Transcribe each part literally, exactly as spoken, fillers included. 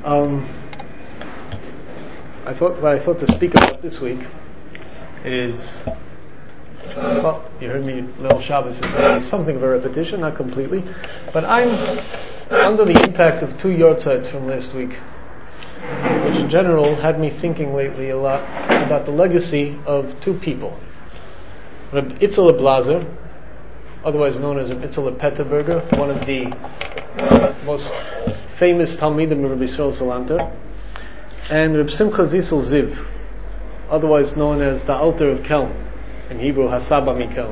Um, I thought what I thought to speak about this week is, well, you heard me, Little Shabbos is something of a repetition, not completely, but I'm under the impact of two yortzites from last week, which in general had me thinking lately a lot about the legacy of two people. Reb Itzele Blazer, otherwise known as Reb Itzele Petterberger, one of the most famous Talmidim of Rabbi Yisrael Salanter, and Reb Simcha Zissel Ziv, otherwise known as the Alter of Kelm, in Hebrew Hasaba Mikelm.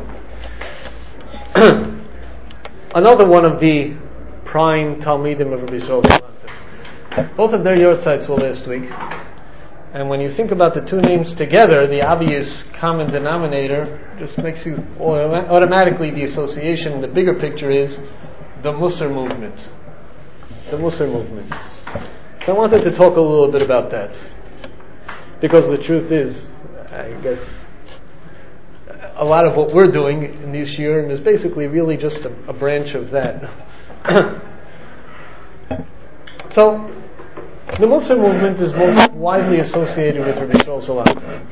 Another one of the prime Talmidim of Rabbi Yisrael Salanter. Both of their yortzites were last week, and when you think about the two names together, the obvious common denominator just makes you automatically the association. The bigger picture is the Musar movement. The Musar movement. So I wanted to talk a little bit about that, because the truth is, I guess, a lot of what we're doing in this year is basically really just a, a branch of that. So, the Musar movement is most widely associated with Rabbi Yisrael Salanter.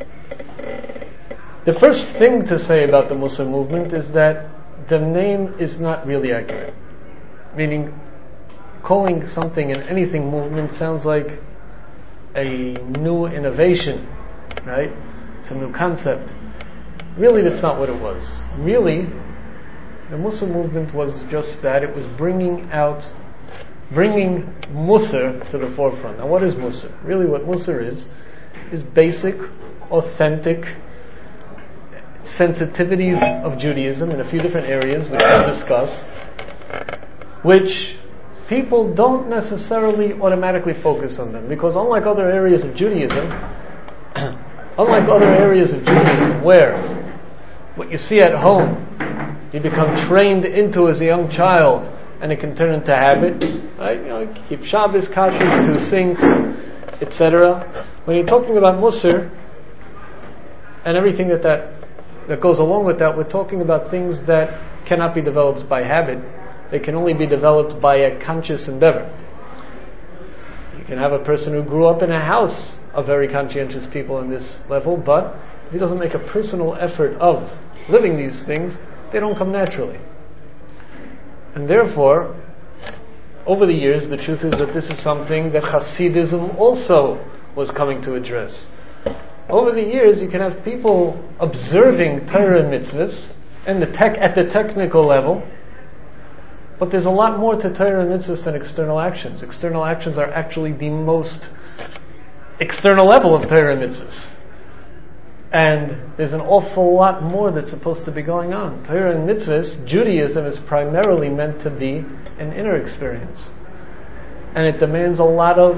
The first thing to say about the Musar movement is that the name is not really accurate. Meaning, calling something an anything movement sounds like a new innovation, right? It's a new concept. Really, that's not what it was. Really, the Musar movement was just that. It was bringing out, bringing Musar to the forefront. Now, what is Musar? Really, what Musar is, is basic, authentic sensitivities of Judaism in a few different areas, which we'll discuss, which people don't necessarily automatically focus on them, because unlike other areas of Judaism, unlike other areas of Judaism where what you see at home you become trained into as a young child and it can turn into habit, right? You know, keep Shabbos, Kashrus, two sinks, et cetera. When you're talking about Musar and everything that, that that goes along with that, we're talking about things that cannot be developed by habit. They can only be developed by a conscious endeavor. You can have a person who grew up in a house of very conscientious people in this level, but if he doesn't make a personal effort of living these things, they don't come naturally. And therefore, over the years, the truth is that this is something that Hasidism also was coming to address. Over the years, you can have people observing Torah and mitzvahs and the tech, at the technical level, but there's a lot more to Torah and mitzvahs than external actions. External actions are actually the most external level of Torah and mitzvahs. And there's an awful lot more that's supposed to be going on. Torah and mitzvahs, Judaism is primarily meant to be an inner experience. And it demands a lot of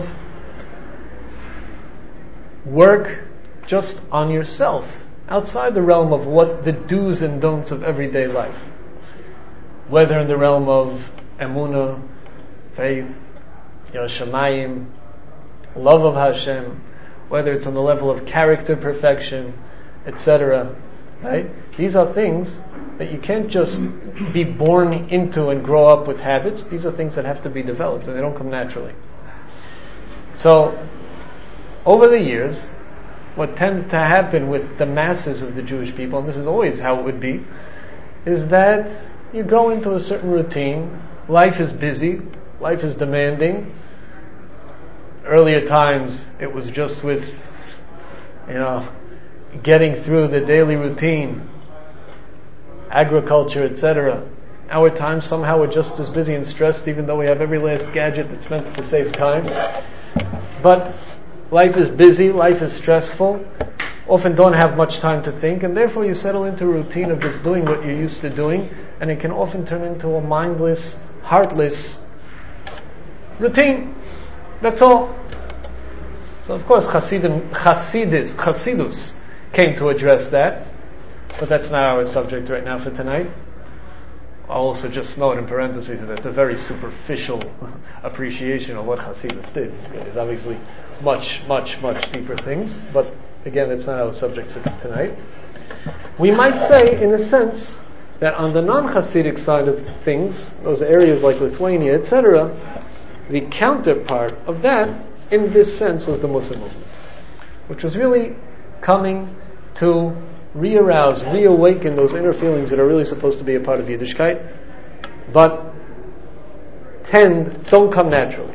work just on yourself, outside the realm of what the do's and don'ts of everyday life. Whether in the realm of emunah, faith, yiras shamayim, love of Hashem, whether it's on the level of character perfection, et cetera. Right? These are things that you can't just be born into and grow up with habits. These are things that have to be developed, and they don't come naturally. So, over the years, what tends to happen with the masses of the Jewish people, and this is always how it would be, is that you go into a certain routine. Life is busy. Life is demanding. Earlier times, it was just with, you know, getting through the daily routine, agriculture, et cetera. Our times, somehow, we're just as busy and stressed, even though we have every last gadget that's meant to save time. But life is busy, life is stressful, often don't have much time to think, and therefore you settle into a routine of just doing what you're used to doing, and it can often turn into a mindless, heartless routine. That's all. So of course Hasidim, Hasidis, Hasidus came to address that, but that's not our subject right now for tonight. I'll also just note in parentheses that it's a very superficial appreciation of what Hasidus did. There's obviously much, much, much deeper things, but again, it's not our subject for tonight. We might say, in a sense, that on the non-Hasidic side of things, those areas like Lithuania, et cetera, the counterpart of that, in this sense, was the Musar movement, which was really coming to re-arouse, reawaken those inner feelings that are really supposed to be a part of Yiddishkeit, but tend, don't come naturally.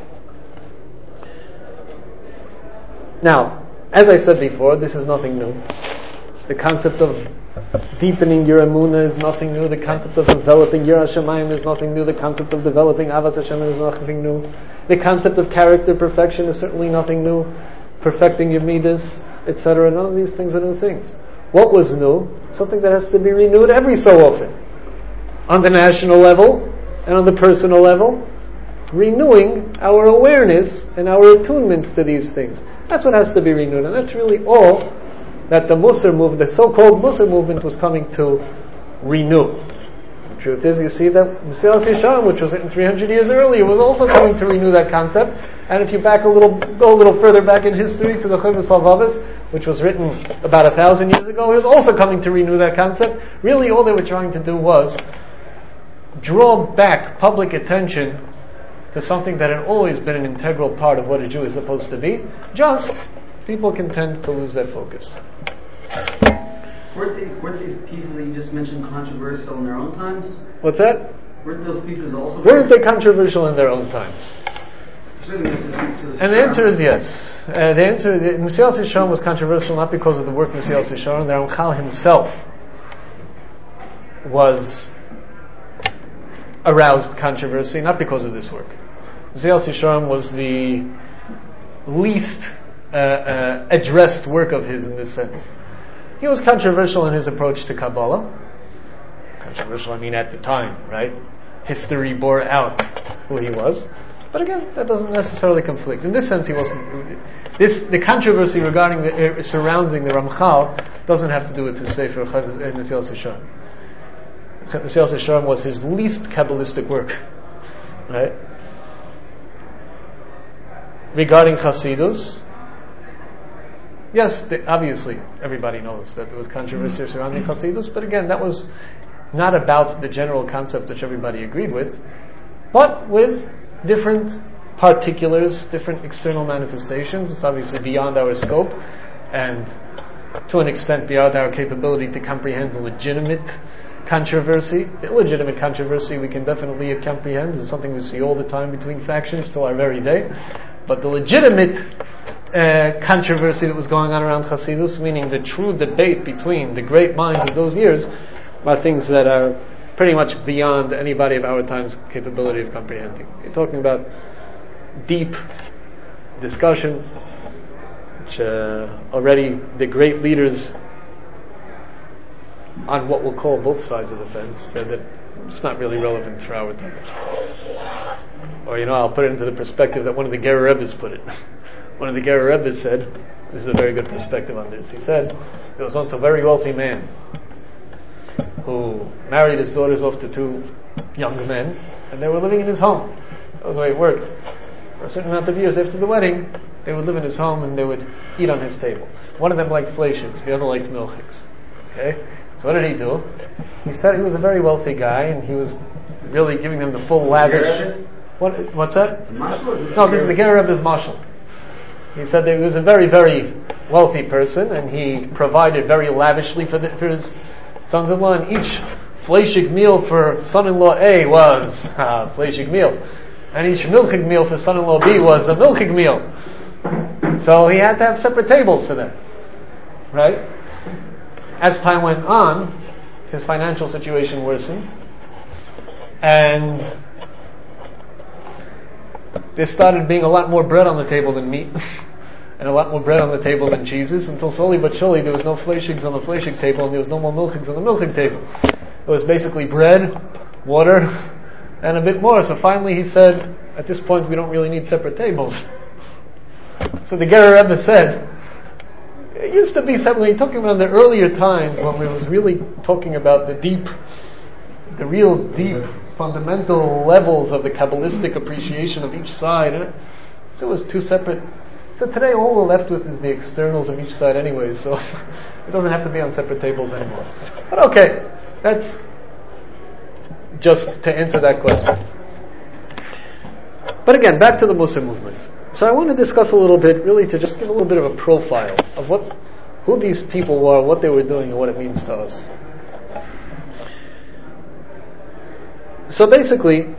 Now, as I said before, this is nothing new. The concept of deepening your emunah is nothing new. The concept of developing Yirah Shamayim is nothing new. The concept of developing Avas Hashem is nothing new. The concept of character perfection is certainly nothing new. Perfecting your midas, et cetera. None of these things are new things. What was new? Something that has to be renewed every so often. On the national level and on the personal level, renewing our awareness and our attunement to these things. That's what has to be renewed, and that's really all that the Musar movement, the so-called Musar movement, was coming to renew. The truth is, you see that Mesilas Yesharim, which was written three hundred years earlier, was also coming to renew that concept. And if you back a little, go a little further back in history to the Chovos HaLevavos, which was written about a thousand years ago, it was also coming to renew that concept. Really, all they were trying to do was draw back public attention to something that had always been an integral part of what a Jew is supposed to be. Just people can tend to lose their focus. Weren't these, weren't these pieces that you just mentioned controversial in their own times? What's that? Weren't those pieces also... Weren't they controversial in their own times? And the answer is yes. Uh, the answer, the, Mesilas Yesharim was controversial not because of the work of Mesilas Yesharim. The Ramchal himself was aroused controversy, not because of this work. Mesilas Yesharim was the least uh, uh, addressed work of his in this sense. He was controversial in his approach to Kabbalah. Controversial, I mean, at the time, right? History bore out who he was. But again, that doesn't necessarily conflict. In this sense, he wasn't. This the controversy regarding the uh, surrounding the Ramchal doesn't have to do with his Sefer Mesilas Yesharim. Mesilas Yesharim was his least Kabbalistic work, right? Regarding Chassidus, yes, the, obviously everybody knows that there was controversy surrounding Chassidus, but again, that was not about the general concept which everybody agreed with, but with different particulars, different external manifestations. It's obviously beyond our scope, and to an extent beyond our capability to comprehend the legitimate controversy. The illegitimate controversy we can definitely comprehend. It's something we see all the time between factions till our very day. But the legitimate uh, controversy that was going on around Chassidus, meaning the true debate between the great minds of those years, are things that are pretty much beyond anybody of our time's capability of comprehending. You're talking about deep discussions, which uh, already the great leaders on what we'll call both sides of the fence said that it's not really relevant for our time. Or, you know, I'll put it into the perspective that one of the Gerer Rebbes put it. One of the Gerer Rebbes said, this is a very good perspective on this, he said, there was once a very wealthy man who married his daughters off to two young men, and they were living in his home. That was the way it worked. For a certain amount of years after the wedding, they would live in his home and they would eat on his table. One of them liked fleishiks, the other liked milchiks. Okay? So what did he do? He said he was a very wealthy guy, and he was really giving them the full lavish... What, what's that? No, this is the Gerer Rebbe's mashal. He said that he was a very, very wealthy person, and he provided very lavishly for, the, for his sons-in-law, and each fleishik meal for son-in-law A was a fleishik meal, and each milchik meal for son-in-law B was a milchik meal. So he had to have separate tables for them, right? As time went on, his financial situation worsened, and there started being a lot more bread on the table than meat, and a lot more bread on the table than cheeses, until slowly but surely there was no fleishiks on the fleishik table, and there was no more milchiks on the milchik table. It was basically bread, water, and a bit more. So finally he said, at this point we don't really need separate tables. So the Gerer Rebbe said, it used to be something, talking about the earlier times when we was really talking about the deep, the real deep, fundamental levels of the Kabbalistic appreciation of each side. And so it was two separate. So today all we're left with is the externals of each side anyway, so it doesn't have to be on separate tables anymore. But okay, that's just to answer that question. But again, back to the Musar movement. So I want to discuss a little bit, really to just give a little bit of a profile of what, who these people were, what they were doing, and what it means to us. So basically,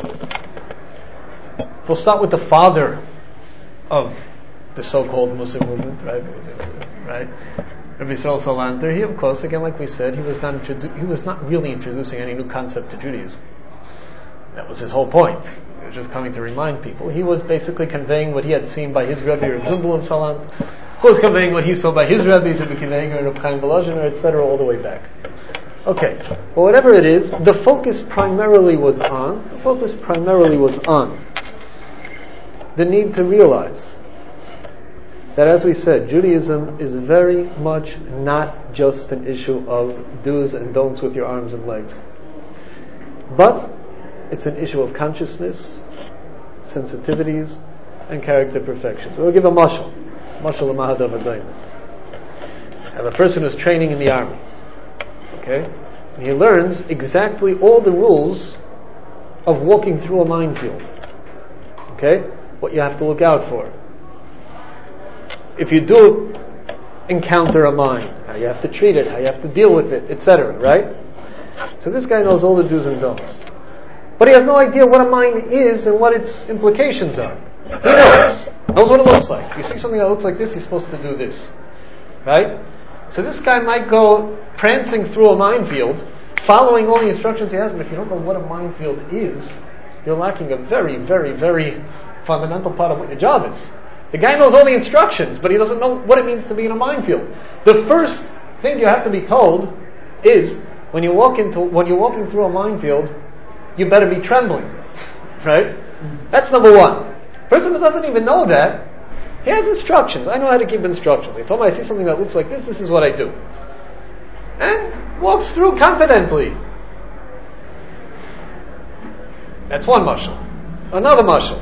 we'll start with the father of the so-called Musar movement, right? Right? Rabbi Yisrael Salanter. He, of course, again, like we said, he was not introdu- he was not really introducing any new concept to Judaism. That was his whole point. He was just coming to remind people. He was basically conveying what he had seen by his Rebbe, Reb Zundel Salant, who was conveying what he saw by his Rebbe, to be conveying Reb Chaim Volozhiner, et cetera, all the way back. Okay, well, whatever it is, the focus primarily was on, the focus primarily was on the need to realize that, as we said, Judaism is very much not just an issue of do's and don'ts with your arms and legs, but it's an issue of consciousness, sensitivities, and character perfection. So we'll give a mashal. Mashal Mahadav Adayim. Have a person who's training in the army. Okay? And he learns exactly all the rules of walking through a minefield. Okay? What you have to look out for. If you do encounter a mine, how you have to treat it, how you have to deal with it, et cetera. Right? So this guy knows all the do's and don'ts. But he has no idea what a mine is and what its implications are. He knows. Knows what it looks like. You see something that looks like this, he's supposed to do this. Right? So this guy might go prancing through a minefield, following all the instructions he has, but if you don't know what a minefield is, you're lacking a very, very, very fundamental part of what your job is. The guy knows all the instructions, but he doesn't know what it means to be in a minefield. The first thing you have to be told is, when you walk into when you're walking through a minefield, you better be trembling. Right? That's number one. Person who doesn't even know that, he has instructions. I know how to keep instructions. They told me I see something that looks like this, this is what I do. And walks through confidently. That's one mashal. Another mashal.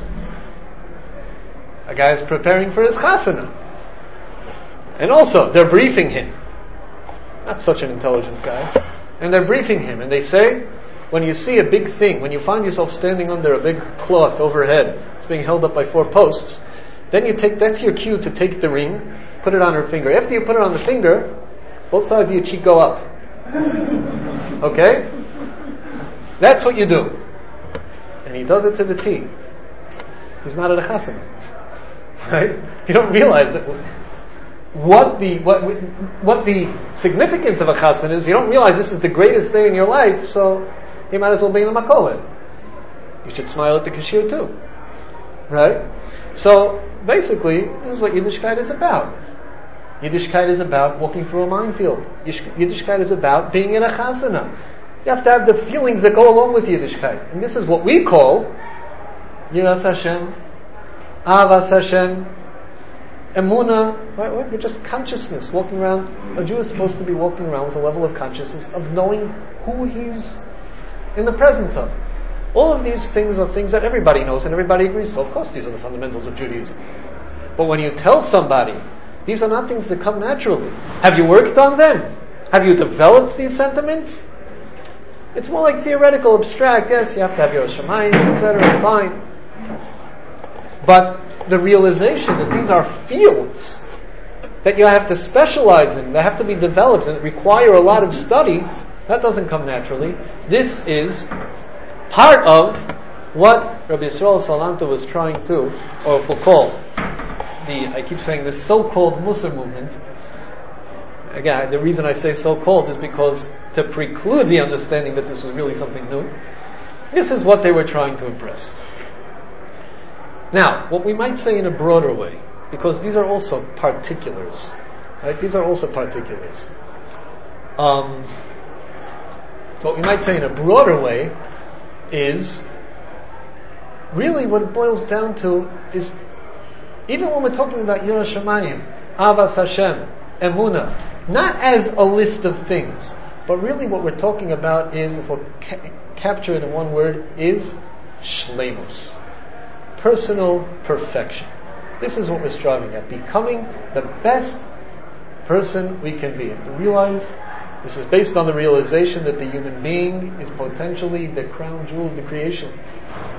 A guy is preparing for his chasana. And also, they're briefing him. Not such an intelligent guy. And they're briefing him. And they say, when you see a big thing, when you find yourself standing under a big cloth overhead, it's being held up by four posts, then you take, that's your cue to take the ring, put it on her finger. After you put it on the finger, both sides of your cheek go up. Okay? That's what you do. And he does it to the T. He's not at a chasana. Right? You don't realize that what the what what the significance of a chasana is. You don't realize this is the greatest day in your life, so you might as well be in a makolet. You should smile at the kashir too. Right? So, basically, this is what Yiddishkeit is about. Yiddishkeit is about walking through a minefield. Yiddishkeit is about being in a chasana. You have to have the feelings that go along with Yiddishkeit. And this is what we call Yiras Hashem, Avas Hashem, Emunah. Right? We're just consciousness, walking around. A Jew is supposed to be walking around with a level of consciousness of knowing who he's in the presence of. All of these things are things that everybody knows and everybody agrees to. Of course, these are the fundamentals of Judaism. But when you tell somebody, these are not things that come naturally. Have you worked on them? Have you developed these sentiments? It's more like theoretical, abstract. Yes, you have to have your Shemayim, et cetera. Fine. But the realization that these are fields that you have to specialize in, that have to be developed and require a lot of study, that doesn't come naturally. This is part of what Rabbi Yisrael Salanter was trying to, or we'll call the, I keep saying this so-called Musar movement. Again, the reason I say so-called is because to preclude the understanding that this was really something new, this is what they were trying to impress. Now, what we might say in a broader way, because these are also particulars, right? These are also particulars. Um, what we might say in a broader way is really what it boils down to is, even when we're talking about Yiras Shamayim, Avas Hashem, Emunah, not as a list of things, but really what we're talking about is, if we'll ca- capture it in one word, is Shleimus. Personal perfection. This is what we're striving at, becoming the best person we can be. And realize this is based on the realization that the human being is potentially the crown jewel of the creation.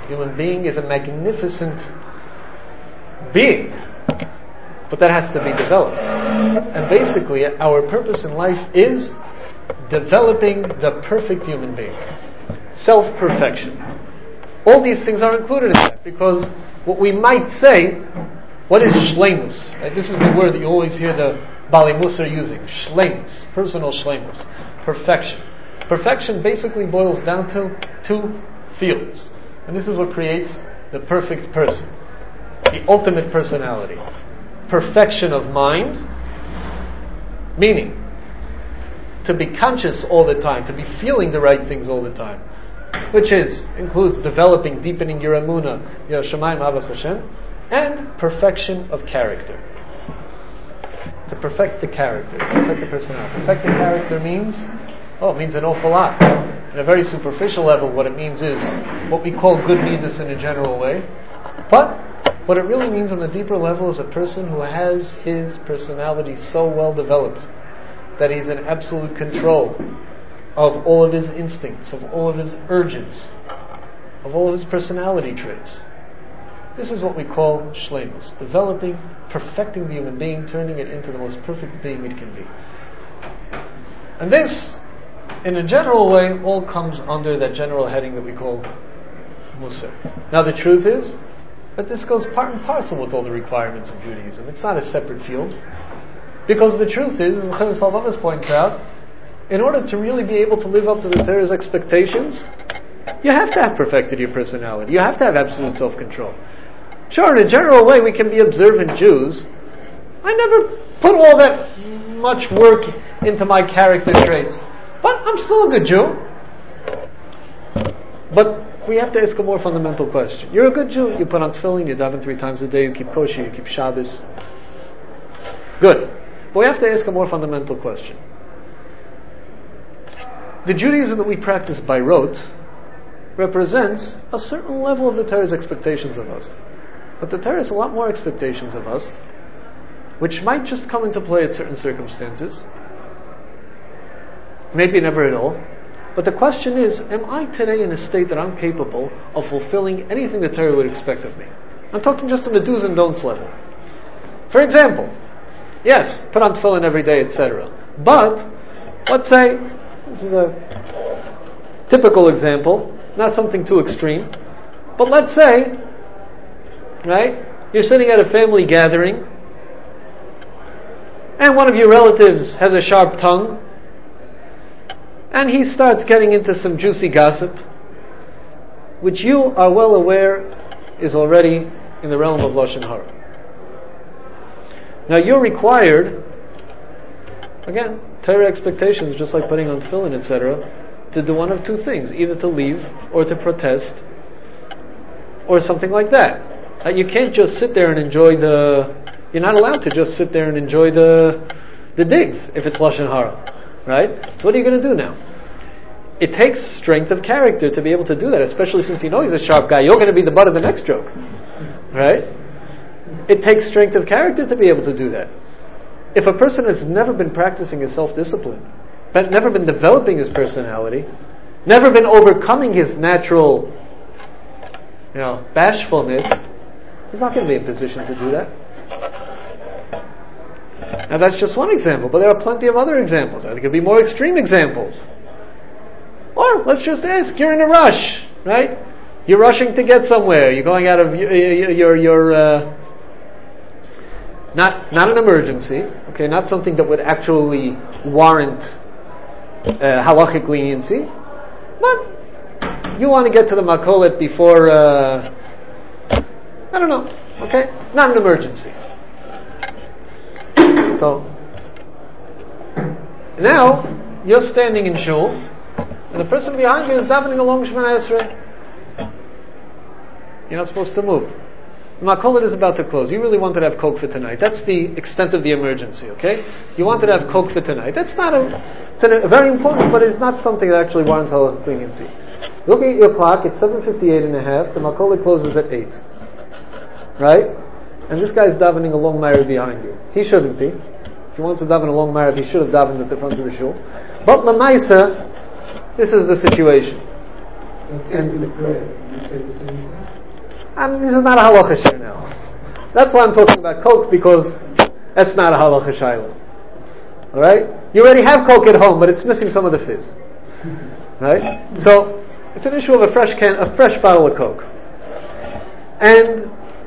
Human being is a magnificent being, but that has to be developed. And basically, our purpose in life is developing the perfect human being. Self-perfection. All these things are included in that, because what we might say, what is shleimus? Right? This is the word that you always hear the Bali Musar using. Shleimus. Personal shleimus. Perfection. Perfection basically boils down to two fields. And this is what creates the perfect person. The ultimate personality. Perfection of mind, meaning to be conscious all the time, to be feeling the right things all the time, which is includes developing, deepening your emunah, your Shemayim Avos Hashem, and perfection of character. To perfect the character, perfect the personality. Perfect the character means, oh, it means an awful lot. On a very superficial level, what it means is what we call good midas in a general way, but what it really means on a deeper level is a person who has his personality so well developed that he's in absolute control of all of his instincts, of all of his urges, of all of his personality traits. This is what we call shleimus, developing, perfecting the human being, turning it into the most perfect being it can be. And this, in a general way, all comes under that general heading that we call Musar. Now the truth is that this goes part and parcel with all the requirements of Judaism. It's not a separate field. Because the truth is, as Chaim Salvavis points out, in order to really be able to live up to the Torah's expectations, you have to have perfected your personality. You have to have absolute self-control. Sure, in a general way, we can be observant Jews. I never put all that much work into my character traits. But I'm still a good Jew. But we have to ask a more fundamental question. You're a good Jew. You put on tefillin, you daven three times a day, you keep kosher, you keep Shabbos. Good. But we have to ask a more fundamental question. The Judaism that we practice by rote represents a certain level of the Torah's expectations of us. But the Torah has a lot more expectations of us, which might just come into play at certain circumstances. Maybe never at all. But the question is, am I today in a state that I'm capable of fulfilling anything the Torah would expect of me? I'm talking just on the do's and don'ts level. For example, yes, put on tefillin every day, et cetera. But, let's say, this is a typical example, not something too extreme, but let's say, right, you're sitting at a family gathering, and one of your relatives has a sharp tongue, and he starts getting into some juicy gossip, which you are well aware is already in the realm of Lashon Hara. Now you're required, again, Torah expectations, just like putting on tefillin, et cetera, to do one of two things, either to leave or to protest, or something like that. Uh, you can't just sit there and enjoy the, you're not allowed to just sit there and enjoy the the digs if it's Lashon Hara. Right? So what are you going to do now? It takes strength of character to be able to do that, especially since you know he's a sharp guy. You're going to be the butt of the next joke. Right? It takes strength of character to be able to do that. If a person has never been practicing his self-discipline, but never been developing his personality, never been overcoming his natural, you know, bashfulness, he's not going to be in position to do that. Now that's just one example, but there are plenty of other examples. I think it could be more extreme examples. Or, let's just ask, you're in a rush, right? You're rushing to get somewhere. You're going out of your, your, your uh, not not an emergency, okay, not something that would actually warrant uh, halachic leniency, but you want to get to the makolet before, uh, I don't know, okay? Not an emergency. So, now, you're standing in shul, and the person behind you is davening along Shemana Esrei. You're not supposed to move. The makolet is about to close. You really wanted to have Coke for tonight. That's the extent of the emergency, okay? You wanted to have Coke for tonight. That's not a, it's a, very important, but it's not something that actually warrants halachic leniency. Looking at your clock, it's seven fifty-eight and a half. The makolet closes at eight. Right? And this guy's davening a long married behind you. He shouldn't be. If he wants to daven a long married, he should have davened at the front of the shul. But Lamaisa, this is the situation. And the prayer, you say the same thing? And this is not a halacha shayla now. That's why I'm talking about Coke, because that's not a halacha shayla. Alright? You already have Coke at home, but it's missing some of the fizz. Right? So, it's an issue of a fresh can, a fresh bottle of Coke. And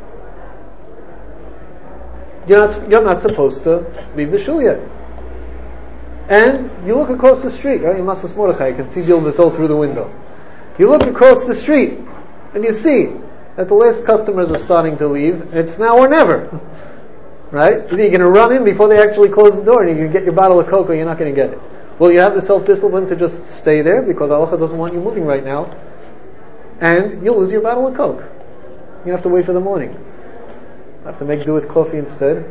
you're not, you're not supposed to leave the shul yet. And you look across the street, right? In Masas Mordechai, you can see Gil Vizol through the window. You look across the street, and you see that the last customers are starting to leave. It's now or never. Right? Either you're going to run in before they actually close the door, and you're going to get your bottle of Coke, or you're not going to get it. Well, you have the self-discipline to just stay there, because Allah doesn't want you moving right now. And you'll lose your bottle of Coke. You have to wait for the morning. You have to make do with coffee instead.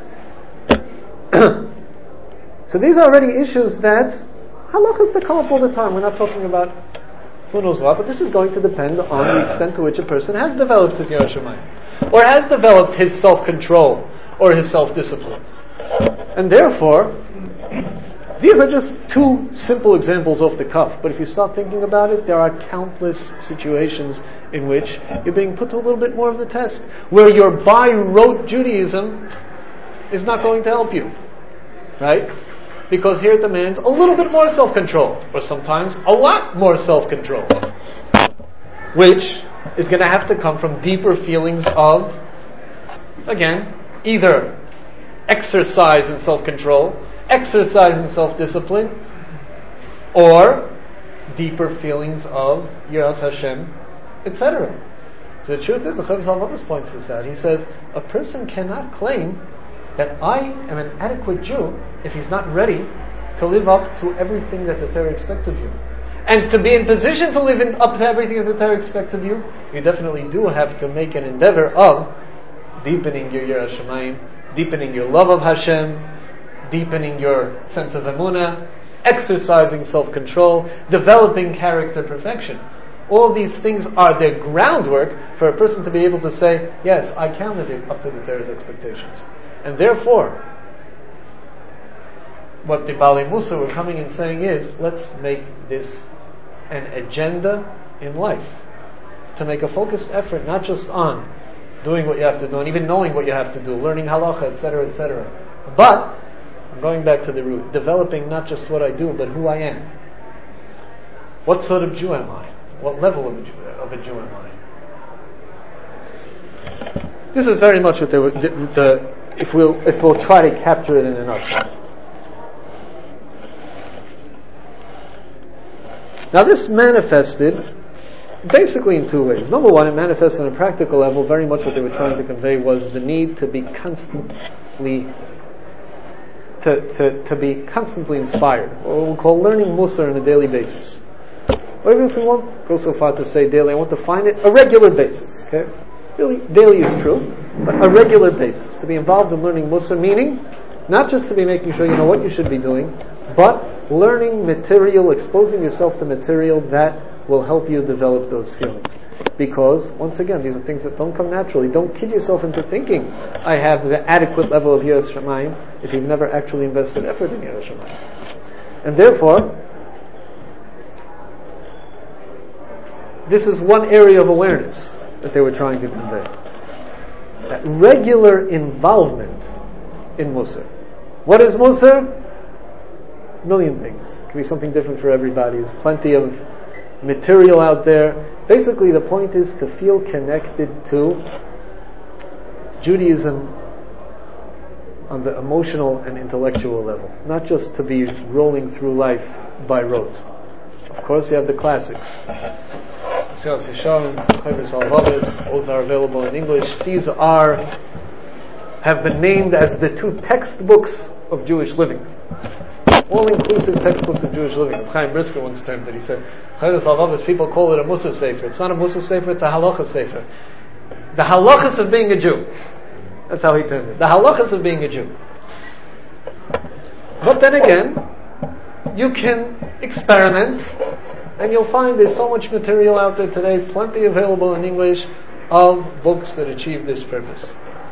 So these are already issues that halachas that come up all the time. We're not talking about who knows what, but this is going to depend on the extent to which a person has developed his Yiras Shamayim, or has developed his self-control, or his self-discipline. And therefore, these are just two simple examples off the cuff, but if you start thinking about it, there are countless situations in which you're being put to a little bit more of the test, where your by-rote Judaism is not going to help you. Right? Because here it demands a little bit more self-control, or sometimes a lot more self-control, which is going to have to come from deeper feelings of, again, either exercise in self-control, exercise in self-discipline, or deeper feelings of Yiras Hashem, et cetera. So the truth is, the Chavis HaLevavos points this out. He says, a person cannot claim that I am an adequate Jew if he's not ready to live up to everything that the Torah expects of you. And to be in position to live in, up to everything that the Torah expects of you, you definitely do have to make an endeavor of deepening your Yiras Shamayim, deepening your love of Hashem, deepening your sense of emunah, exercising self-control, developing character perfection. All these things are the groundwork for a person to be able to say, yes, I can live up to the Torah's expectations. And therefore, what the Baalei Mussar were coming and saying is, let's make this an agenda in life. To make a focused effort, not just on doing what you have to do, and even knowing what you have to do, learning halacha, et cetera, et cetera. But, I'm going back to the root, developing not just what I do, but who I am. What sort of Jew am I? What level of a Jew, of a Jew am I? This is very much what they were, the, the If we'll, if we'll try to capture it in a nutshell. Now this manifested basically in two ways. Number one, it manifested on a practical level. Very much what they were trying to convey was the need to be constantly to, to, to be constantly inspired, or we'll call learning Mussar on a daily basis. Or even if we won't go so far to say daily, I want to find it a regular basis. Okay? Really, daily is true, but a regular basis. To be involved in learning Mussar, meaning not just to be making sure you know what you should be doing, but learning material, exposing yourself to material that will help you develop those feelings. Because, once again, these are things that don't come naturally. Don't kid yourself into thinking, I have the adequate level of Yiras Shamayim, if you've never actually invested effort in Yiras Shamayim. And therefore, this is one area of awareness that they were trying to convey. That regular involvement in Mussar. What is Mussar? A million things. It can be something different for everybody. There's plenty of material out there. Basically, the point is to feel connected to Judaism on the emotional and intellectual level. Not just to be rolling through life by rote. Of course, you have the classics. Silas Yesharim, Chavis HaLevavos, both are available in English. These are have been named as the two textbooks of Jewish living. All-inclusive textbooks of Jewish living. Chaim Brisker once termed it. He said, Chavis HaLevavos, people call it a Mussar Sefer. It's not a Mussar Sefer, it's a Halacha Sefer. The halachas of being a Jew. That's how he termed it. The halachas of being a Jew. But then again, you can experiment, and you'll find there's so much material out there today, plenty available in English, of books that achieve this purpose.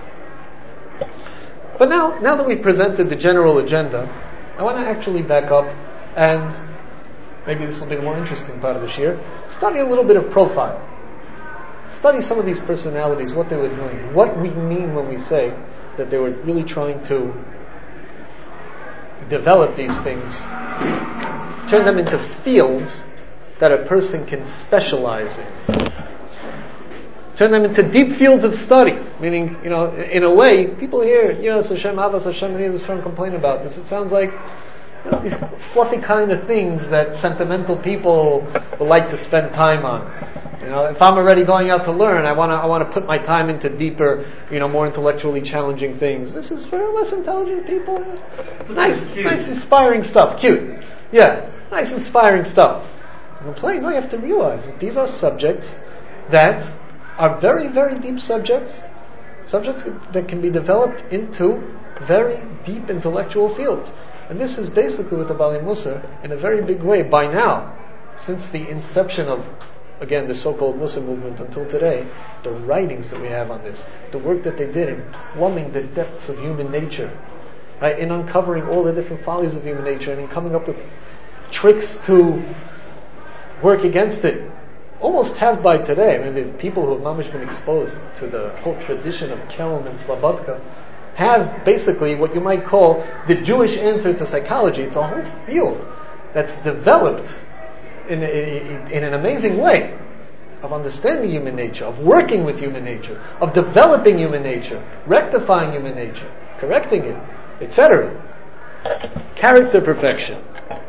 But now, now that we've presented the general agenda, I want to actually back up and maybe this will be the more interesting part of this year, study a little bit of profile. study some of these personalities, what they were doing, what we mean when we say that they were really trying to develop these things, turn them into fields that a person can specialize in. Turn them into deep fields of study. Meaning, you know, in a way, people hear, yes, Hashem, Avos Hashem, and this firm complain about this. It sounds like, you know, these fluffy kind of things that sentimental people would like to spend time on. You know, if I'm already going out to learn, I want to I want to put my time into deeper, you know, more intellectually challenging things. This is for less intelligent people. Nice, nice, inspiring stuff. Cute. Yeah, nice, inspiring stuff. I'm playing. No, you have to realize that these are subjects that are very, very deep subjects, subjects that can be developed into very deep intellectual fields. And this is basically what the Baalei Musar, in a very big way, by now, since the inception of, again, the so-called Musar movement until today, the writings that we have on this, the work that they did in plumbing the depths of human nature, right, in uncovering all the different follies of human nature, and in coming up with tricks to work against it, almost have by today. I mean, the people who have mamish been exposed to the whole tradition of Kelm and Slobodka have basically what you might call the Jewish answer to psychology. It's a whole field that's developed in, in, in an amazing way of understanding human nature, of working with human nature, of developing human nature, rectifying human nature, correcting it, et cetera. Character perfection.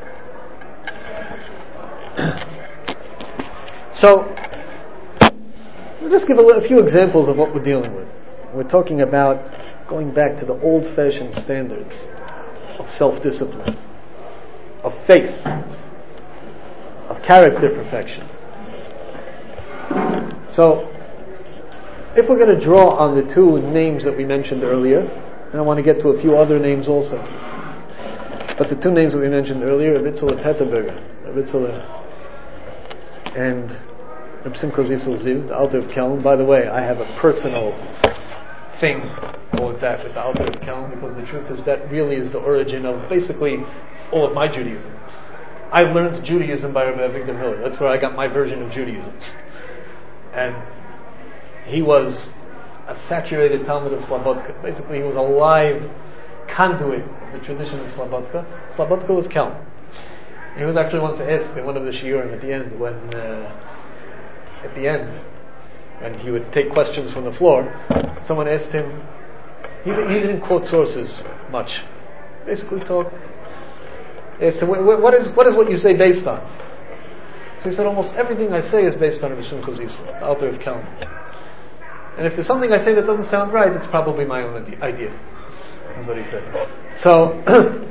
So, we'll just give a, a few examples of what we're dealing with. We're talking about going back to the old-fashioned standards of self-discipline, of faith, of character perfection. So, if we're going to draw on the two names that we mentioned earlier, and I want to get to a few other names also, but the two names that we mentioned earlier, Rebbitzler Petterberger, Rebbitzler and Reb Simcha Zissel Ziv, the Alter of Kelm. By the way, I have a personal thing with that, with the Alter of Kelm, because the truth is that really is the origin of basically all of my Judaism. I learned Judaism by Rabbi Avigdor Miller. That's where I got my version of Judaism. And he was a saturated Talmud of Slobodka. Basically, he was a live conduit of the tradition of Slobodka. Slobodka was Kelm. He was actually one to ask in one of the shiurim at the end, when uh, at the end, when he would take questions from the floor, someone asked him, he, he didn't quote sources much, basically talked, asked him, what, what, is, what is what you say based on? So he said, almost everything I say is based on Reb Simcha Zissel, the Alter of Kelm. And if there's something I say that doesn't sound right, it's probably my own idea. That's what he said. So,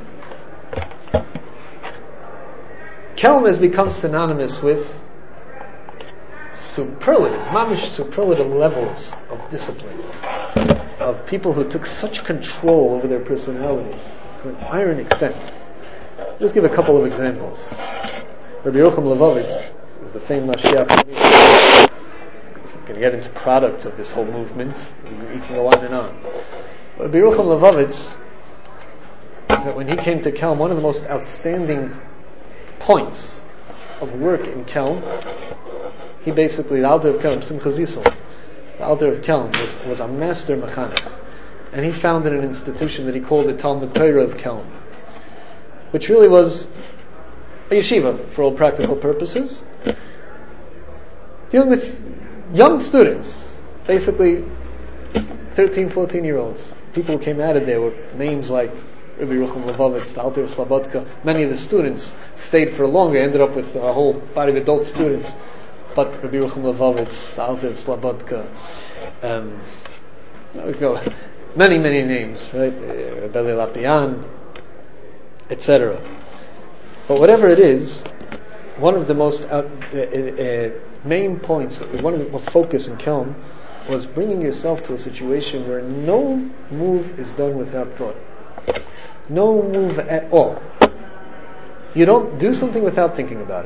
Kelm has become synonymous with superlative, mamish superlative levels of discipline, of people who took such control over their personalities to an iron extent. I'll just give a couple of examples. Rabbi Yerucham Levovitz is the famed Mashiach. You can get into products of this whole movement. You can go on and on. Rabbi Yerucham Levovitz, that when he came to Kelm, one of the most outstanding points of work in Kelm, he basically, the Alter of Kelm, Simcha Zissel, the Alter of Kelm, was, was a master mechanech. And he founded an institution that he called the Talmud Torah of Kelm, which really was a yeshiva, for all practical purposes, dealing with young students, basically thirteen, fourteen year olds. People who came out of there with names like Rabbi Yerucham Levovitz, the Alter of Slobodka. Many of the students stayed for longer, ended up with a whole body of adult students. But Rabbi Yerucham Levovitz, the Alter of Slobodka, um, we go, many, many names, right? Rabbi Lapian, et cetera. But whatever it is, one of the most out, uh, uh, main points, one of the focus in Kelm, was bringing yourself to a situation where no move is done without thought. No move at all. You don't do something without thinking about it.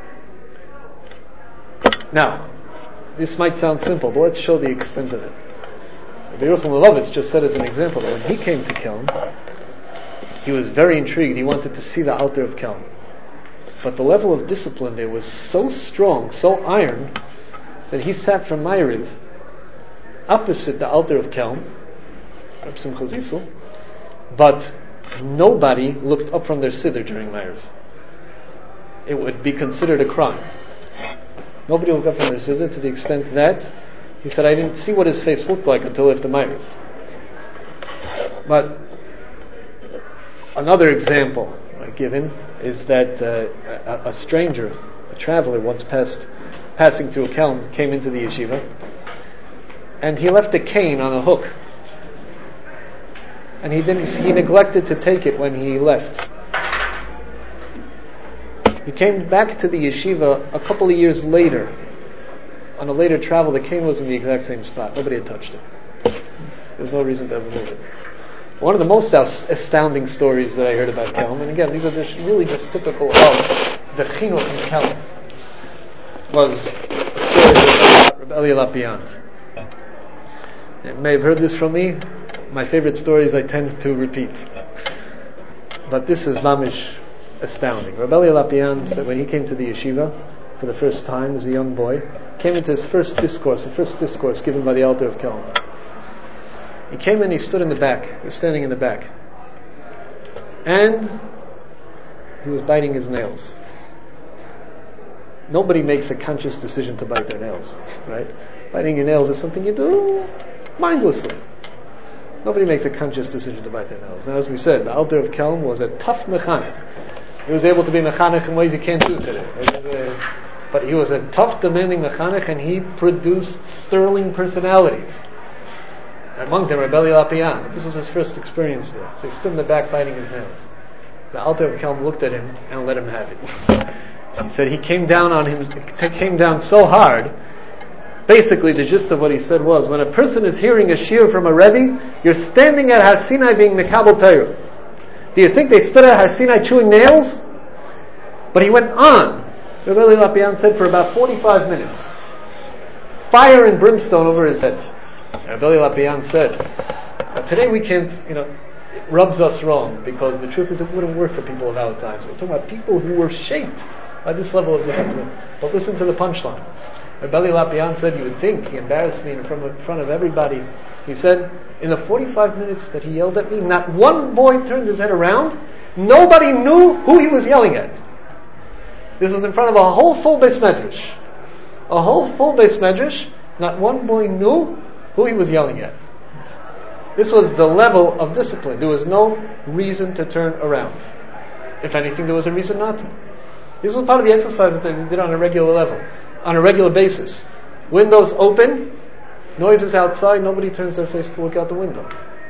Now, this might sound simple, but let's show the extent of it. Rabbi Yerucham Levovitz just said as an example that when he came to Kelm, he was very intrigued. He wanted to see the Alter of Kelm. But the level of discipline there was so strong, so iron, that he sat from Ma'ariv opposite the altar of Kelm, Reb Simcha Zissel, but nobody looked up from their siddur during Ma'ariv. It would be considered a crime. Nobody looked up from their siddur, to the extent that he said, I didn't see what his face looked like until after Ma'ariv. But another example I give him is that uh, a, a stranger, a traveler, once passed, passing through a Kelm, came into the yeshiva, and he left a cane on a hook, and he didn't. He neglected to take it when he left. He came back to the yeshiva a couple of years later. On a later travel, the cane was in the exact same spot. Nobody had touched it. There's no reason to ever move it. One of the most astounding stories that I heard about Kelm, and again, these are just really just typical of the chinuch in Kelm, was a story about Reb Eli Lapian. You may have heard this from me. My favorite stories I tend to repeat. But this is mamish astounding. Reb Eli Lapian said when he came to the yeshiva for the first time as a young boy, came into his first discourse, the first discourse given by the altar of Kelm. He came in, he stood in the back. He was standing in the back. And he was biting his nails. Nobody makes a conscious decision to bite their nails, right? Biting your nails is something you do mindlessly. Nobody makes a conscious decision to bite their nails. Now, as we said, the altar of Kelm was a tough mechanech. He was able to be mechanech in ways you can't do today. But he was a tough, demanding mechanech, and he produced sterling personalities. Among them, Reb Eli Lapian. This was his first experience there. So he stood in the back biting his nails. The altar of Kelm looked at him and let him have it. He said he came down on him, came down so hard. Basically, the gist of what he said was, when a person is hearing a shiur from a Rebbe, you're standing at Har Sinai being Mekabel Torah. Do you think they stood at Har Sinai chewing nails? But he went on. Reb Eli Lapian said for about forty-five minutes. Fire and brimstone over his head. Reb Eli Lapian said, but today we can't, you know, it rubs us wrong, because the truth is it wouldn't work for people of our times. We're talking about people who were shaped by this level of discipline. But listen to the punchline. Reb Eli Lapian said, you would think, he embarrassed me in front of, in front of everybody. He said, in the forty-five minutes that he yelled at me, not one boy turned his head around. Nobody knew who he was yelling at. This was in front of a whole full base medrash. A whole full base medrash. Not one boy knew who he was yelling at. This was the level of discipline. There was no reason to turn around. If anything, there was a reason not to. This was part of the exercise that they did on a regular level, on a regular basis. Windows open, noises outside, nobody turns their face to look out the window.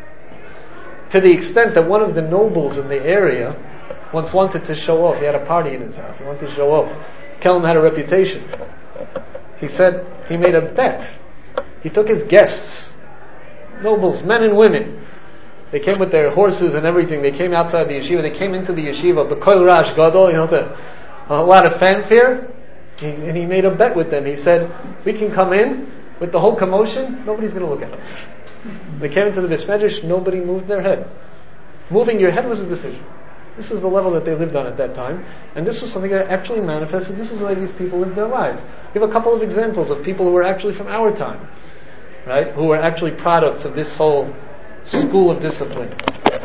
To the extent that one of the nobles in the area once wanted to show off. He had a party in his house. He wanted to show off. Kelm had a reputation. He said he made a bet. He took his guests, nobles, men and women. They came with their horses and everything. They came outside the yeshiva. They came into the yeshiva. B'kol rash gadol, you know, the, a lot of fanfare. He, and he made a bet with them. He said, we can come in with the whole commotion. Nobody's going to look at us. They came into the Beis Medrash. Nobody moved their head. Moving your head was a decision. This is the level that they lived on at that time. And this was something that actually manifested. This is the way these people lived their lives. Give a couple of examples of people who were actually from our time, right? Who were actually products of this whole school of discipline.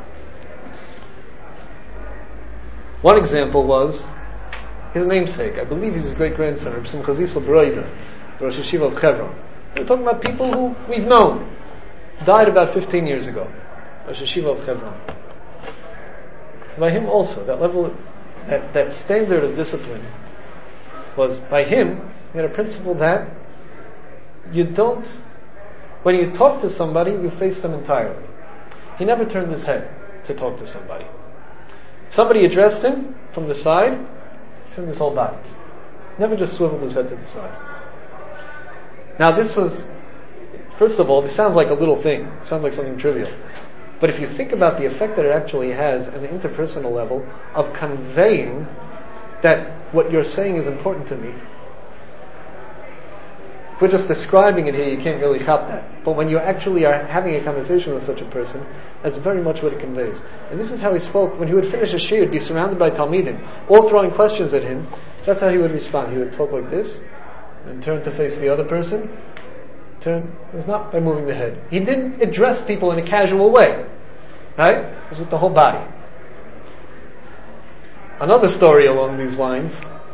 One example was his namesake. I believe he's his great-grandson, Reb Simcha Zissel Broida, Rosh Yeshiva of Hebron. We're talking about people who we've known. Died about fifteen years ago. Rosh Yeshiva of Hebron. By him also, that level, that, that standard of discipline was, by him, he had a principle that you don't, when you talk to somebody, you face them entirely. He never turned his head to talk to somebody. Somebody addressed him from the side, he turned his whole body. Never just swiveled his head to the side. Now this was, first of all, this sounds like a little thing. It sounds like something trivial. But if you think about the effect that it actually has on the interpersonal level of conveying that what you're saying is important to me. If we're just describing it here, you can't really chop that. But when you actually are having a conversation with such a person, that's very much what it conveys. And this is how he spoke. When he would finish a shiur, he'd be surrounded by talmidim, all throwing questions at him. That's how he would respond. He would talk like this, and turned to face the other person. Turn, it was not by moving the head. He didn't address people in a casual way. Right? It was with the whole body. Another story along these lines,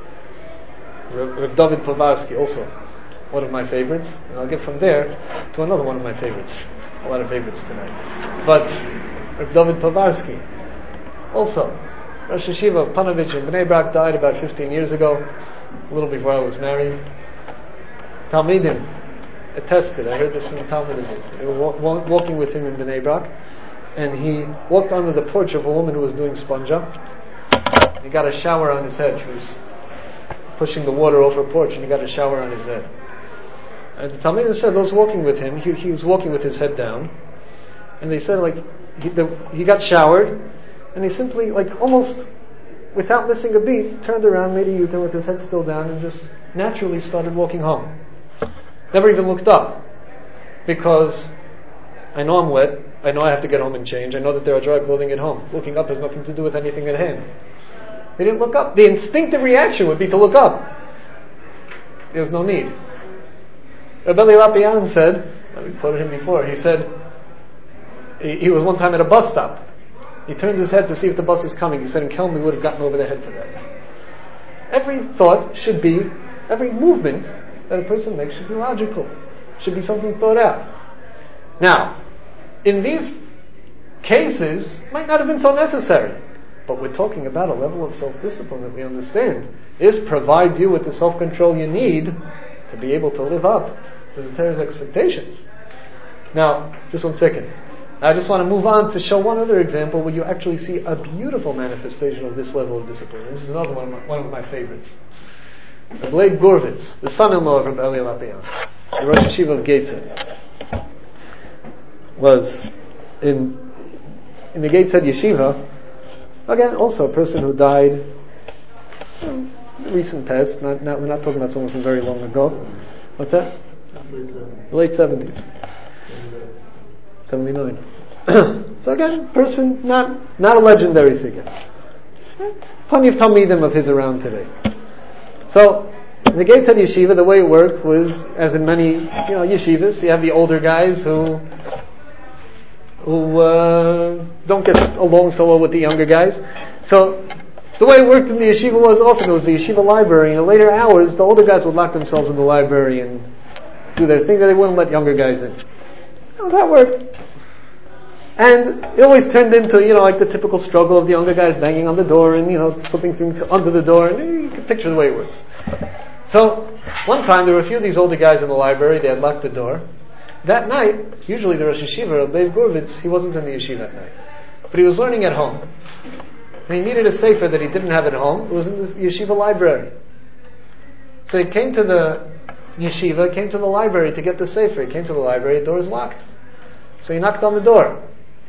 Rav David Povarsky, also one of my favorites, and I'll get from there to another one of my favorites. A lot of favorites tonight. But Rav David Povarsky, also Rosh Yeshiva of Panovich in Bnei Brak, died about fifteen years ago, a little before I was married. Talmidim attested, I heard this from the Talmidim, they were wa- walking with him in Bnei Brak, and he walked under the porch of a woman who was doing sponja. He got a shower on his head. She was pushing the water over a porch, and he got a shower on his head. And the Talmidim said those walking with him, he, he was walking with his head down, and they said like he, the, he got showered, and he simply, like almost without missing a beat, turned around, made a U-turn with his head still down, and just naturally started walking home. Never even looked up, because I know I'm wet, I know I have to get home and change, I know that there are dry clothing at home. Looking up has nothing to do with anything at hand. They didn't look up. The instinctive reaction would be to look up. There's no need. Rabbi Lapian said, we quoted him before, he said, he, he was one time at a bus stop. He turned his head to see if the bus is coming. He said, in Kelm, we would have gotten over the head for that. Every thought should be, every movement that a person makes should be logical. Should be something thought out. Now, in these cases, it might not have been so necessary. But we're talking about a level of self-discipline that we understand. This provides you with the self-control you need to be able to live up to the Torah's expectations. Now, just one second. I just want to move on to show one other example where you actually see a beautiful manifestation of this level of discipline. This is another one of my, one of my favorites. Leib Gorvitz, the son-in-law of Rabbi Eli Lapian, the Rosh Yeshiva of Gateshead, was in in the Gateshead Yeshiva. Again, also a person who died in recent past. Not, not, we're not talking about someone from very long ago. What's that? The late seventies. seventy-nine. So again, person, not not a legendary figure. Plenty of Talmidim of his around today. So, in the Gateshead Yeshiva, the way it worked was, as in many you know yeshivas, you have the older guys who who uh, don't get along so well with the younger guys. So, the way it worked in the yeshiva was often it was the yeshiva library. In the later hours, the older guys would lock themselves in the library and do their thing that they wouldn't let younger guys in. How that worked? And it always turned into, you know, like the typical struggle of the younger guys banging on the door and, you know, slipping things under the door. And you can picture the way it works. So, one time there were a few of these older guys in the library. They had locked the door. That night, usually the Rosh Yeshiva, Leib Gorvitz, he wasn't in the yeshiva that night. But he was learning at home. And he needed a sefer that he didn't have at home. It was in the yeshiva library. So he came to the yeshiva, came to the library to get the sefer. He came to the library, the door was locked. So he knocked on the door.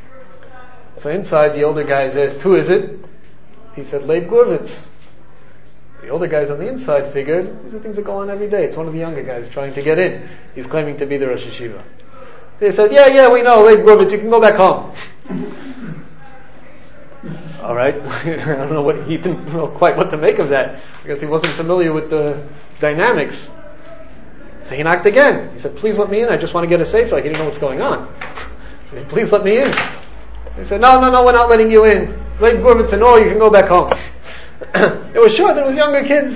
So inside, the older guys asked, who is it? He said, Leib Gorvitz. The older guys on the inside figured, these are things that go on every day. It's one of the younger guys trying to get in. He's claiming to be the Rosh Yeshiva. They said, yeah, yeah, we know, Leib Gorvitz, you can go back home. Alright, I don't know what, he didn't know quite what to make of that. I guess he wasn't familiar with the dynamics. So he knocked again. He said, please let me in, I just want to get a sefer. Like he didn't know what's going on. He said, please let me in. They said, no, no, no, we're not letting you in. Leib Gorvitz said, no, you can go back home. It was sure that it was younger kids.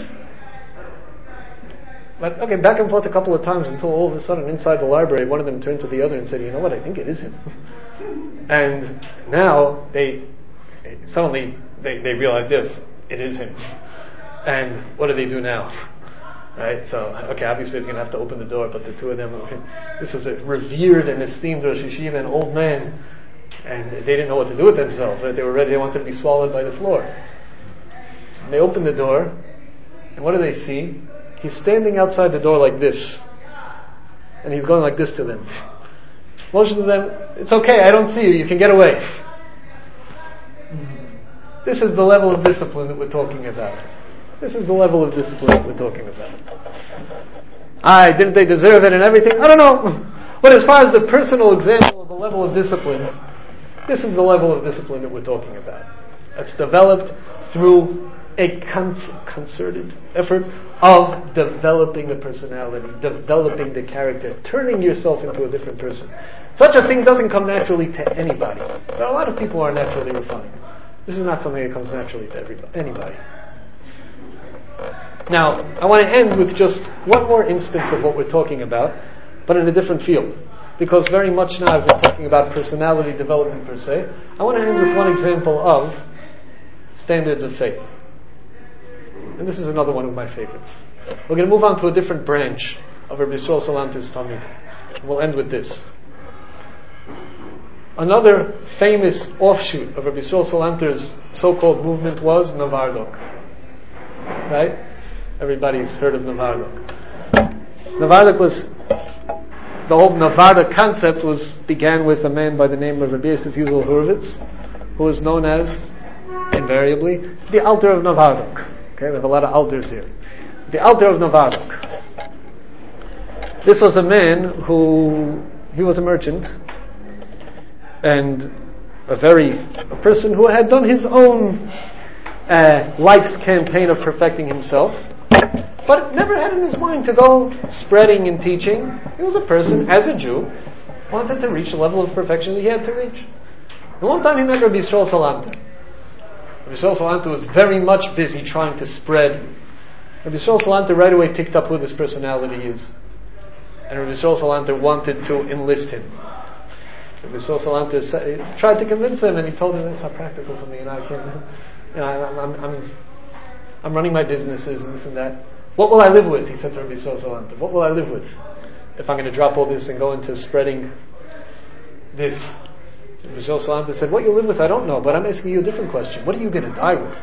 But okay, back and forth a couple of times until all of a sudden inside the library one of them turned to the other and said, you know what, I think it is him. And now they suddenly they, they realize, yes, it is him. And what do they do now? Right? So, okay, obviously they're going to have to open the door, but the two of them, this was a revered and esteemed Rosh Yeshiva, an old man, and they didn't know what to do with themselves. Right? They were ready, they wanted to be swallowed by the floor. And they open the door, and what do they see? He's standing outside the door like this, and he's going like this to them. Most of them, it's okay, I don't see you, you can get away. This is the level of discipline that we're talking about. This is the level of discipline that we're talking about. Aye, didn't they deserve it and everything? I don't know. But as far as the personal example of the level of discipline, this is the level of discipline that we're talking about. That's developed through a con- concerted effort of developing a personality, developing the character, turning yourself into a different person. Such a thing doesn't come naturally to anybody. There are a lot of people who are naturally refined. This is not something that comes naturally to everybody, anybody. Now, I want to end with just one more instance of what we're talking about, but in a different field. Because very much now I've been talking about personality development per se. I want to end with one example of standards of faith. And this is another one of my favorites. We're going to move on to a different branch of Rabbi Yisrael Salanter's Talmud. We'll end with this. Another famous offshoot of Rabbi Yisrael Salanter's so-called movement was Novardok. Right? Everybody's heard of Novardok. Novardok was, the whole Novardok concept was, began with a man by the name of Rabbi Yosef Yuzel Hurwitz, who was known as, invariably, the Alter of Novardok. Okay, we have a lot of altars here. The Alter of Novardok. This was a man who, he was a merchant, and a very, a person who had done his own uh, life's campaign of perfecting himself, but never had in his mind to go spreading and teaching. He was a person, as a Jew, wanted to reach a level of perfection that he had to reach. And one time he met Rabbi Yisrael Salanter. Rabbi Yisrael Salanter was very much busy trying to spread. Rabbi Yisrael Salanter right away picked up who this personality is. And Rabbi Yisrael Salanter wanted to enlist him. So Rabbi Yisrael Salanter tried to convince him, and he told him, it's not practical for me, you know, I can't, you know, I'm, I'm, I'm, I'm running my businesses and this and that. What will I live with? He said to Rabbi Yisrael Salanter. What will I live with if I'm going to drop all this and go into spreading this? So Rabbi Yisrael Salanter said, what you live with, I don't know, but I'm asking you a different question. What are you going to die with?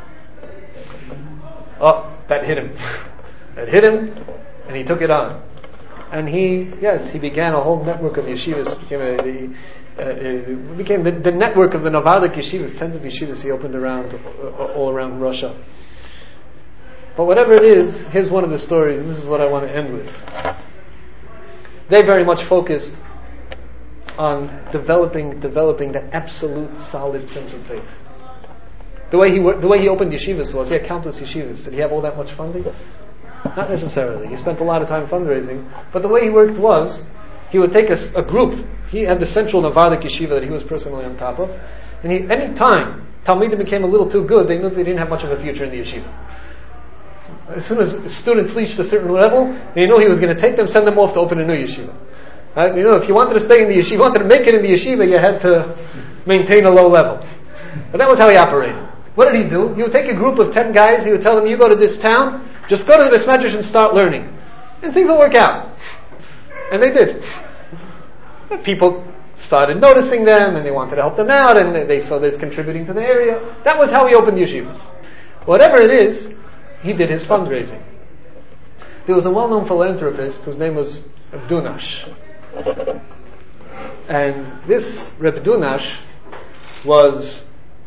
Oh, that hit him. That hit him, and he took it on. And he, yes, he began a whole network of yeshivas. Became a, the, uh, uh, became the, the network of the Novardok yeshivas, tens of yeshivas he opened around, uh, all around Russia. But whatever it is, here's one of the stories, and this is what I want to end with. They very much focused on developing, developing the absolute solid sense of faith. The way he the way he opened yeshivas was, he had countless yeshivas. Did he have all that much funding? Not necessarily. He spent a lot of time fundraising. But the way he worked was, he would take a, a group. He had the central Novardok yeshiva that he was personally on top of. And he, any time Talmidim became a little too good, they knew they didn't have much of a future in the yeshiva. As soon as students reached a certain level, they knew he was going to take them, send them off to open a new yeshiva. Right? You know, if you wanted to stay in the yeshiva, wanted to make it in the yeshiva, you had to maintain a low level. But that was how he operated. What did he do? He would take a group of ten guys, he would tell them, you go to this town, just go to the Beis Medrash and start learning. And things will work out. And they did. And people started noticing them, and they wanted to help them out, and they saw this contributing to the area. That was how he opened yeshivas. Whatever it is, he did his fundraising. There was a well-known philanthropist whose name was Reb Dunash. And this Reb Dunash was...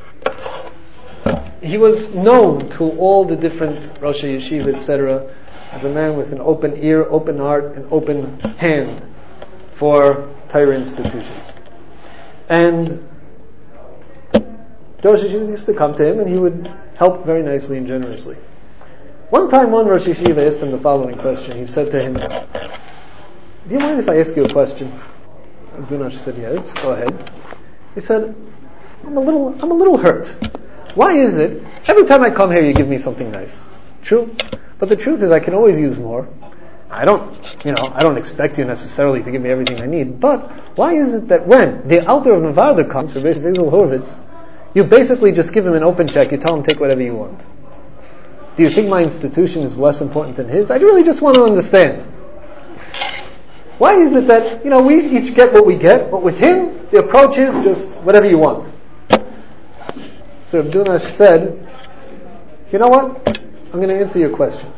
He was known to all the different Rosh Yeshiva, et cetera, as a man with an open ear, open heart, and open hand for Torah institutions. And the Rosh Yeshiva used to come to him, and he would help very nicely and generously. One time, one Rosh Yeshiva asked him the following question. He said to him, "Do you mind if I ask you a question?" Dunash said, "Yes, go ahead." He said, "I'm a little, I'm a little hurt. Why is it, every time I come here you give me something nice? True. But the truth is I can always use more. I don't, you know, I don't expect you necessarily to give me everything I need. But why is it that when the Alter of Novardok comes, Rabbi Yisrael Hurwitz, you basically just give him an open check, you tell him take whatever you want? Do you think my institution is less important than his? I really just want to understand. Why is it that, you know, we each get what we get, but with him, the approach is just whatever you want?" So Reb Dunash said, "You know what? I'm going to answer your question.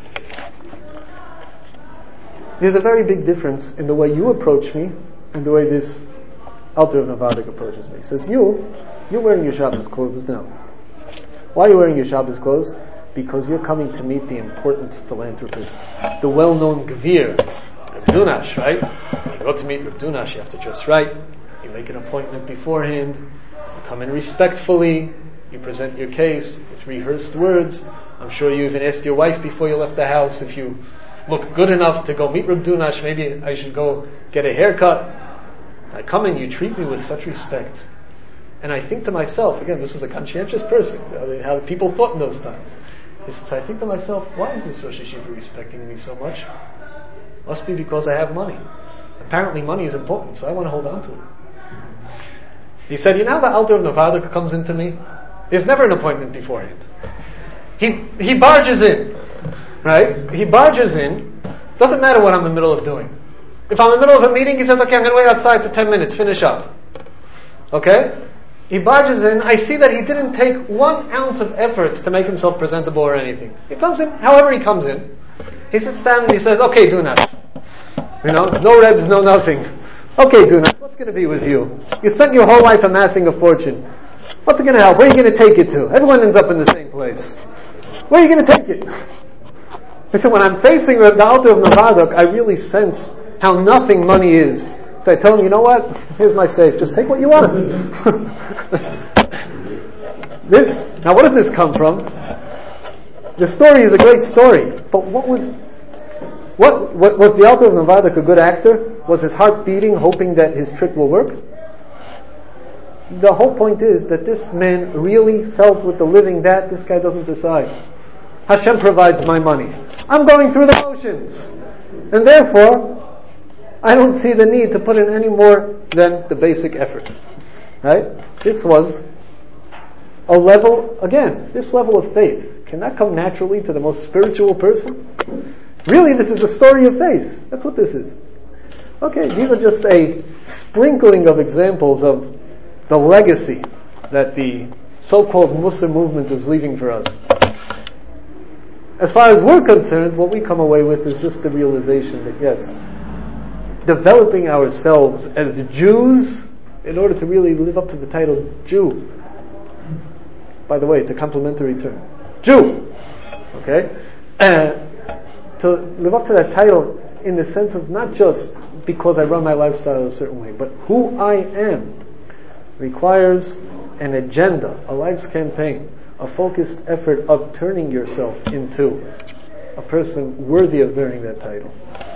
There's a very big difference in the way you approach me and the way this Alter of Novardok approaches me." He says, you, you're wearing your Shabbos clothes now. Why are you wearing your Shabbos clothes? Because you're coming to meet the important philanthropist, the well-known Gvir, Reb Dunash, right? When you go to meet Reb Dunash, you have to dress right. You make an appointment beforehand. You come in respectfully. you present your case with rehearsed words. I'm sure you even asked your wife before you left the house if you look good enough to go meet Reb Dunash, maybe I should go get a haircut. I come in, you treat me with such respect. And I think to myself, again, this was a conscientious person, I mean, how people thought in those times. He says, I think to myself, why is this Rosh Yeshiva respecting me so much? Must be because I have money. Apparently money is important, so I want to hold on to it. He said, you know the Alter of Novardik comes into me? There's never an appointment beforehand. He he barges in, right? He barges in. Doesn't matter what I'm in the middle of doing. If I'm in the middle of a meeting, he says, okay, I'm going to wait outside for ten minutes, finish up. Okay? He barges in. I see that he didn't take one ounce of effort to make himself presentable or anything. He comes in, however he comes in. He sits down and he says, okay, Dunash. You know, no rebs, no nothing. Okay, Dunash, what's going to be with you? You spent your whole life amassing a fortune. What's it going to help? Where are you going to take it to? Everyone ends up in the same place. Where are you going to take it? I said, when I'm facing the Alter of Novardik, I really sense how nothing money is. So I tell him, you know what? Here's my safe. Just take what you want. This, now what does this come from? The story is a great story. But what was, what, what was the Alter of Novardik a good actor? Was his heart beating, hoping that his trick will work? The whole point is that this man really felt with the living that this guy doesn't decide. Hashem provides my money. I'm going through the motions. And therefore, I don't see the need to put in any more than the basic effort. Right? This was a level, again, this level of faith. Can that come naturally to the most spiritual person? Really, this is a story of faith. That's what this is. Okay, these are just a sprinkling of examples of the legacy that the so-called Muslim movement is leaving for us. As far as we're concerned, what we come away with is just the realization that yes, developing ourselves as Jews in order to really live up to the title Jew. By the way, it's a complimentary term. Jew! Okay? Uh, to live up to that title in the sense of not just because I run my lifestyle a certain way, but who I am requires an agenda, a life's campaign, a focused effort of turning yourself into a person worthy of bearing that title.